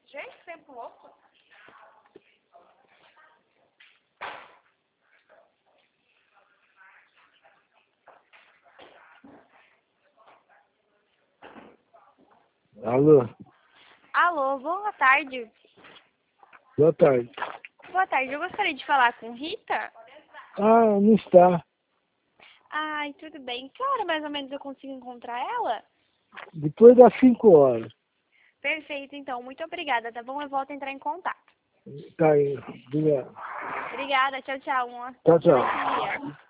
Gente, que tempo louco. Alô? Alô, boa tarde. Boa tarde. Boa tarde, eu gostaria de falar com Rita. Ah, não está. Ai, tudo bem. Que hora mais ou menos eu consigo encontrar ela? Depois das 5 horas. Perfeito, então. Muito obrigada, tá bom? Eu volto a entrar em contato. Tá aí. Obrigado. Obrigada, tchau, tchau. Tchau, tchau. Bom dia.